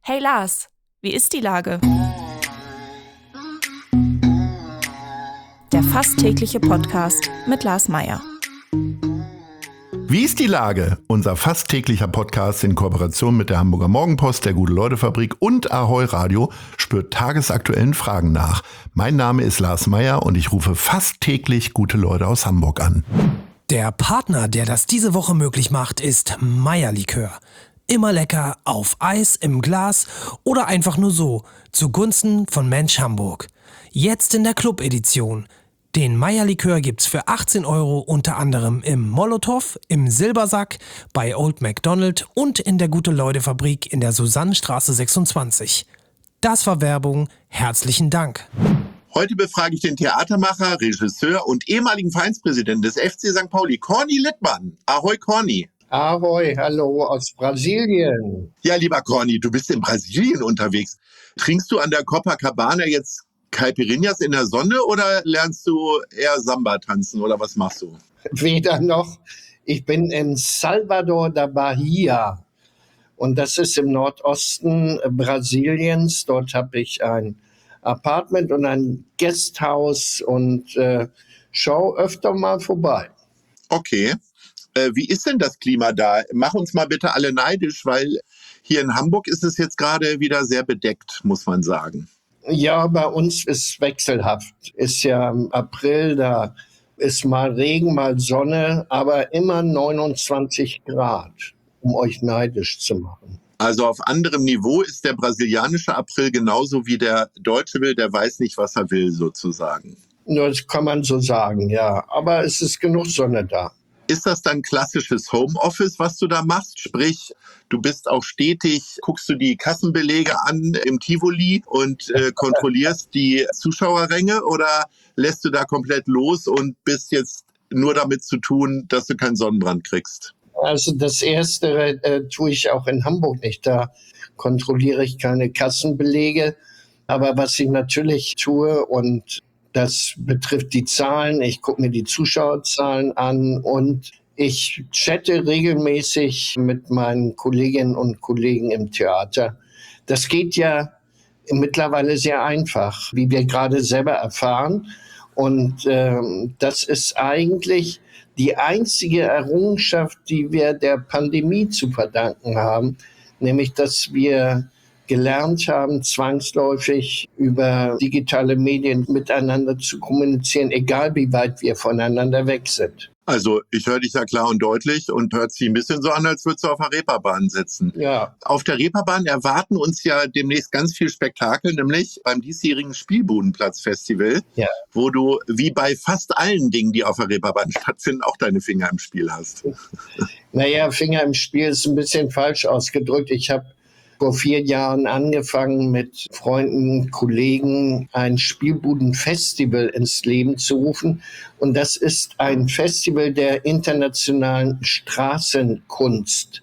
Hey Lars, wie ist die Lage? Der fast tägliche Podcast mit Lars Meyer. Wie ist die Lage? Unser fast täglicher Podcast in Kooperation mit der Hamburger Morgenpost, der Gute-Leute-Fabrik und Ahoi Radio spürt tagesaktuellen Fragen nach. Mein Name ist Lars Meyer und ich rufe fast täglich gute Leute aus Hamburg an. Der Partner, der das diese Woche möglich macht, ist Meyer Likör. Immer lecker, auf Eis, im Glas oder einfach nur so, zugunsten von Mensch Hamburg. Jetzt in der Club-Edition. Den Meyer Likör gibt's für 18 € unter anderem im Molotow, im Silbersack, bei Old MacDonald und in der Gute-Leute-Fabrik in der Susannenstraße 26. Das war Werbung. Herzlichen Dank. Heute befrage ich den Theatermacher, Regisseur und ehemaligen Vereinspräsidenten des FC St. Pauli, Corny Littmann. Ahoi, Corny. Ahoi, hallo aus Brasilien. Ja, lieber Corny, du bist in Brasilien unterwegs. Trinkst du an der Copacabana jetzt Caipirinhas in der Sonne oder lernst du eher Samba tanzen oder was machst du? Weder noch. Ich bin in Salvador da Bahia und das ist im Nordosten Brasiliens. Dort habe ich ein Apartment und ein Gasthaus und schau öfter mal vorbei. Okay. Wie ist denn das Klima da? Mach uns mal bitte alle neidisch, weil hier in Hamburg ist es jetzt gerade wieder sehr bedeckt, muss man sagen. Ja, bei uns ist wechselhaft. Ist ja im April, da ist mal Regen, mal Sonne, aber immer 29 Grad, um euch neidisch zu machen. Also auf anderem Niveau ist der brasilianische April genauso wie der deutsche will, der weiß nicht, was er will, sozusagen. Das kann man so sagen, ja. Aber es ist genug Sonne da. Ist das dann klassisches Homeoffice, was du da machst? Sprich, du bist auch stetig, guckst du die Kassenbelege an im Tivoli und kontrollierst die Zuschauerränge oder lässt du da komplett los und bist jetzt nur damit zu tun, dass du keinen Sonnenbrand kriegst? Also das Erste tue ich auch in Hamburg nicht. Da kontrolliere ich keine Kassenbelege. Aber was ich natürlich tue, und das betrifft die Zahlen, ich gucke mir die Zuschauerzahlen an und ich chatte regelmäßig mit meinen Kolleginnen und Kollegen im Theater. Das geht ja mittlerweile sehr einfach, wie wir gerade selber erfahren. Und das ist eigentlich die einzige Errungenschaft, die wir der Pandemie zu verdanken haben, nämlich dass wir gelernt haben, zwangsläufig über digitale Medien miteinander zu kommunizieren, egal wie weit wir voneinander weg sind. Also ich höre dich ja klar und deutlich und hört sich ein bisschen so an, als würdest du auf der Reeperbahn sitzen. Ja. Auf der Reeperbahn erwarten uns ja demnächst ganz viel Spektakel, nämlich beim diesjährigen Spielbudenplatz-Festival, Ja. wo du wie bei fast allen Dingen, die auf der Reeperbahn stattfinden, auch deine Finger im Spiel hast. Naja, Finger im Spiel ist ein bisschen falsch ausgedrückt. Ich habe vor 4 Jahren angefangen, mit Freunden, Kollegen ein Spielbudenfestival ins Leben zu rufen. Und das ist ein Festival der internationalen Straßenkunst.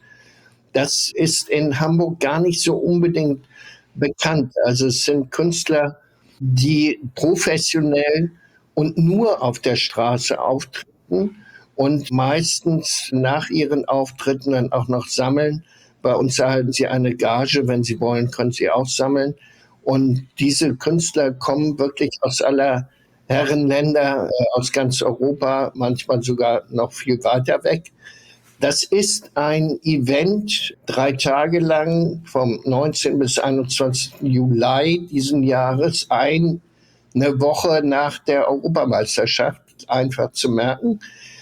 Das ist in Hamburg gar nicht so unbedingt bekannt. Also es sind Künstler, die professionell und nur auf der Straße auftreten und meistens nach ihren Auftritten dann auch noch sammeln. Bei uns erhalten sie eine Gage, wenn sie wollen, können sie auch sammeln. Und diese Künstler kommen wirklich aus aller Herrenländer, aus ganz Europa, manchmal sogar noch viel weiter weg. Das ist ein Event, 3 Tage lang, vom 19. bis 21. Juli diesen Jahres, eine Woche nach der Europameisterschaft, einfach zu merken.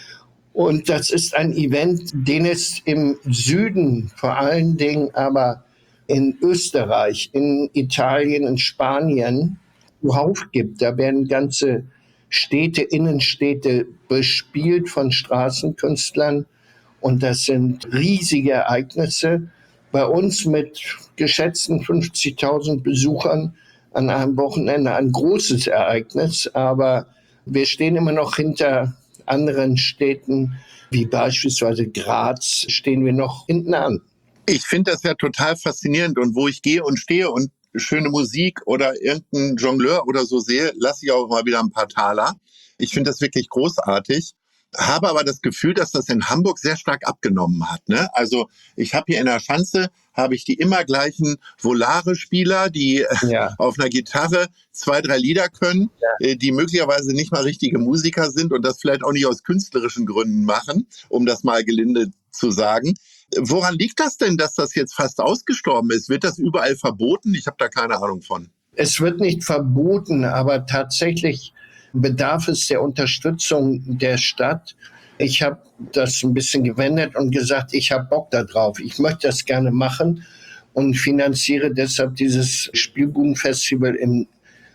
Und das ist ein Event, den es im Süden, vor allen Dingen aber in Österreich, in Italien, in Spanien zuhauf gibt. Da werden ganze Städte, Innenstädte bespielt von Straßenkünstlern. Und das sind riesige Ereignisse. Bei uns mit geschätzten 50.000 Besuchern an einem Wochenende ein großes Ereignis. Aber wir stehen immer noch hinter anderen Städten, wie beispielsweise Graz, stehen wir noch hinten an. Ich finde das ja total faszinierend und wo ich gehe und stehe und schöne Musik oder irgendeinen Jongleur oder so sehe, lasse ich auch mal wieder ein paar Taler. Ich finde das wirklich großartig. Habe aber das Gefühl, dass das in Hamburg sehr stark abgenommen hat. Ne? Also ich habe hier in der Schanze habe ich die immer gleichen Volare-Spieler, die auf einer Gitarre 2, 3 Lieder können, die möglicherweise nicht mal richtige Musiker sind und das vielleicht auch nicht aus künstlerischen Gründen machen, um das mal gelinde zu sagen. Woran liegt das denn, dass das jetzt fast ausgestorben ist? Wird das überall verboten? Ich habe da keine Ahnung von. Es wird nicht verboten, aber tatsächlich bedarf es der Unterstützung der Stadt. Ich habe das ein bisschen gewendet und gesagt, ich habe Bock da drauf. Ich möchte das gerne machen und finanziere deshalb dieses Spielbudenfestival im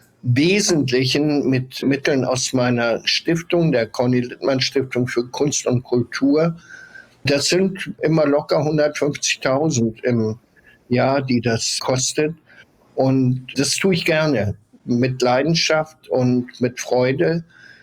Wesentlichen mit Mitteln aus meiner Stiftung, der Corny-Littmann-Stiftung für Kunst und Kultur. Das sind immer locker 150.000 im Jahr, die das kostet. Und das tue ich gerne, mit Leidenschaft und mit Freude.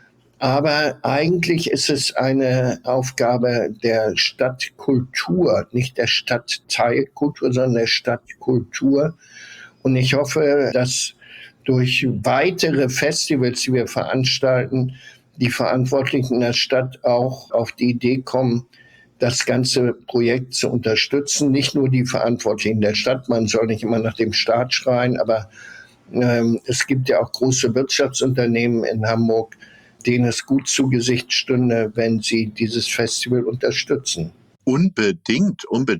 Aber eigentlich ist es eine Aufgabe der Stadtkultur, nicht der Stadtteilkultur, sondern der Stadtkultur. Und ich hoffe, dass durch weitere Festivals, die wir veranstalten, die Verantwortlichen der Stadt auch auf die Idee kommen, das ganze Projekt zu unterstützen. Nicht nur die Verantwortlichen der Stadt, man soll nicht immer nach dem Staat schreien, aber es gibt ja auch große Wirtschaftsunternehmen in Hamburg, denen es gut zu Gesicht stünde, wenn sie dieses Festival unterstützen. Unbedingt.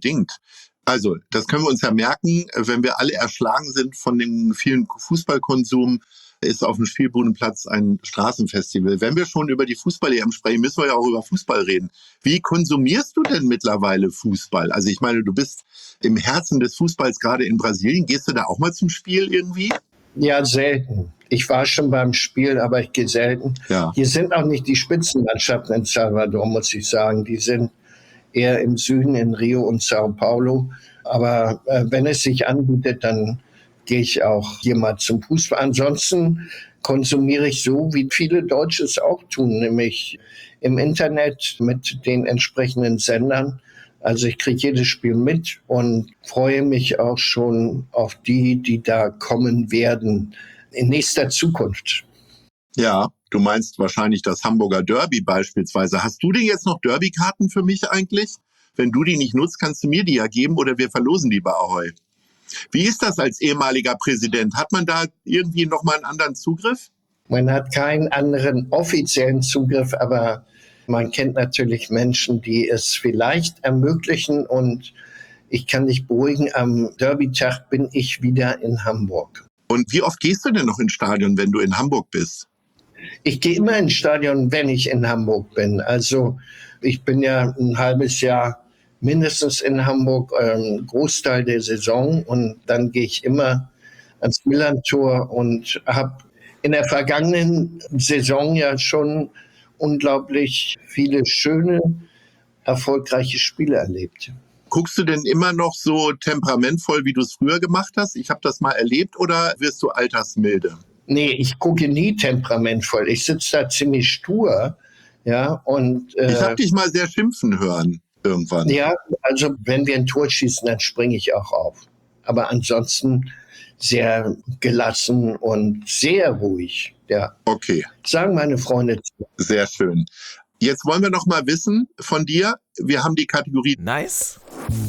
Also, das können wir uns ja merken, wenn wir alle erschlagen sind von dem vielen Fußballkonsum, ist auf dem Spielbudenplatz ein Straßenfestival. Wenn wir schon über die Fußball-EM sprechen, müssen wir ja auch über Fußball reden. Wie konsumierst du denn mittlerweile Fußball? Also ich meine, du bist im Herzen des Fußballs gerade in Brasilien. Gehst du da auch mal zum Spiel irgendwie? Ja, selten. Ich war schon beim Spiel, aber ich gehe selten. Ja. Hier sind auch nicht die Spitzenmannschaften in Salvador, muss ich sagen. Die sind eher im Süden, in Rio und Sao Paulo. Aber wenn es sich anbietet, dann gehe ich auch hier mal zum Fußball. Ansonsten konsumiere ich so, wie viele Deutsche es auch tun, nämlich im Internet mit den entsprechenden Sendern. Also ich kriege jedes Spiel mit und freue mich auch schon auf die da kommen werden in nächster Zukunft. Ja, du meinst wahrscheinlich das Hamburger Derby beispielsweise. Hast du denn jetzt noch Derby-Karten für mich eigentlich? Wenn du die nicht nutzt, kannst du mir die ja geben oder wir verlosen die bei Ahoy. Wie ist das als ehemaliger Präsident? Hat man da irgendwie nochmal einen anderen Zugriff? Man hat keinen anderen offiziellen Zugriff, aber man kennt natürlich Menschen, die es vielleicht ermöglichen. Und ich kann dich beruhigen, am Derby-Tag bin ich wieder in Hamburg. Und wie oft gehst du denn noch ins Stadion, wenn du in Hamburg bist? Ich gehe immer ins Stadion, wenn ich in Hamburg bin. Also ich bin ja ein halbes Jahr mindestens in Hamburg, einen Großteil der Saison. Und dann gehe ich immer ans Millerntor und habe in der vergangenen Saison ja schon unglaublich viele schöne, erfolgreiche Spiele erlebt. Guckst du denn immer noch so temperamentvoll, wie du es früher gemacht hast? Ich habe das mal erlebt, oder wirst du altersmilde? Nee, ich gucke nie temperamentvoll. Ich sitze da ziemlich stur. Ja, und, ich habe dich mal sehr schimpfen hören irgendwann. Ja, also wenn wir ein Tor schießen, dann springe ich auch auf. Aber ansonsten sehr gelassen und sehr ruhig. Ja. Okay. Sagen meine Freunde. Sehr schön. Jetzt wollen wir noch mal wissen von dir. Wir haben die Kategorie Nice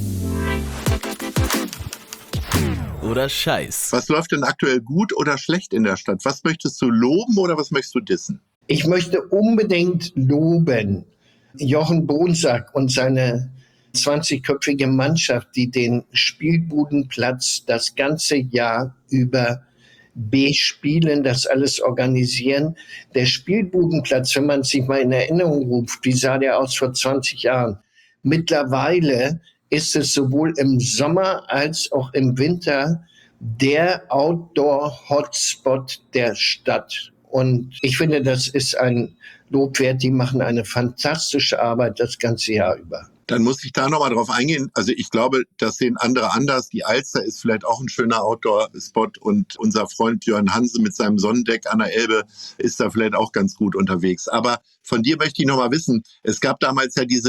oder Scheiß. Was läuft denn aktuell gut oder schlecht in der Stadt? Was möchtest du loben oder was möchtest du dissen? Ich möchte unbedingt loben Jochen Bonsack und seine 20-köpfige Mannschaft, die den Spielbudenplatz das ganze Jahr über bespielen, das alles organisieren. Der Spielbudenplatz, wenn man sich mal in Erinnerung ruft, wie sah der aus vor 20 Jahren? Mittlerweile ist es sowohl im Sommer als auch im Winter der Outdoor-Hotspot der Stadt. Und ich finde, das ist ein Lob wert. Die machen eine fantastische Arbeit das ganze Jahr über. Dann muss ich da nochmal drauf eingehen. Also ich glaube, das sehen andere anders. Die Alster ist vielleicht auch ein schöner Outdoor-Spot und unser Freund Björn Hansen mit seinem Sonnendeck an der Elbe ist da vielleicht auch ganz gut unterwegs. Aber von dir möchte ich nochmal wissen, es gab damals ja diese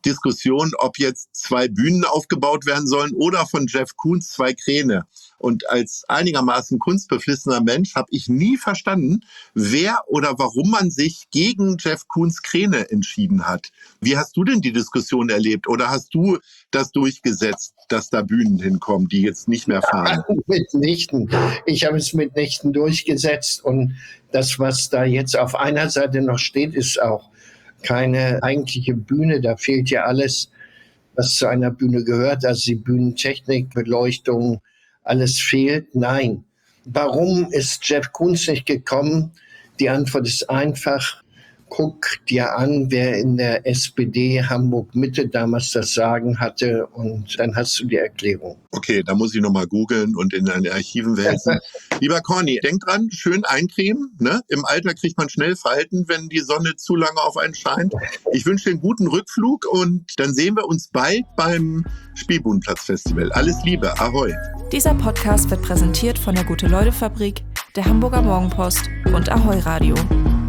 Diskussion, ob jetzt 2 Bühnen aufgebaut werden sollen oder von Jeff Koons 2 Kräne. Und als einigermaßen kunstbeflissener Mensch habe ich nie verstanden, wer oder warum man sich gegen Jeff Koons Kräne entschieden hat. Wie hast du denn die Diskussion erlebt? Oder hast du das durchgesetzt, dass da Bühnen hinkommen, die jetzt nicht mehr fahren? Mitnichten. Ich habe es mitnichten durchgesetzt. Und das, was da jetzt auf einer Seite noch steht, ist auch keine eigentliche Bühne. Da fehlt ja alles, was zu einer Bühne gehört. Also die Bühnentechnik, Beleuchtung, alles fehlt. Nein. Warum ist Jeff Koons nicht gekommen? Die Antwort ist einfach. Guck dir an, wer in der SPD Hamburg-Mitte damals das Sagen hatte, und dann hast du die Erklärung. Okay, da muss ich nochmal googeln und in deine Archiven wälzen. Lieber Corny, denk dran, schön eincremen. Ne? Im Alter kriegt man schnell Falten, wenn die Sonne zu lange auf einen scheint. Ich wünsche dir einen guten Rückflug und dann sehen wir uns bald beim Spielbudenplatz-Festival. Alles Liebe, ahoi. Dieser Podcast wird präsentiert von der Gute-Leute-Fabrik, der Hamburger Morgenpost und Ahoi Radio.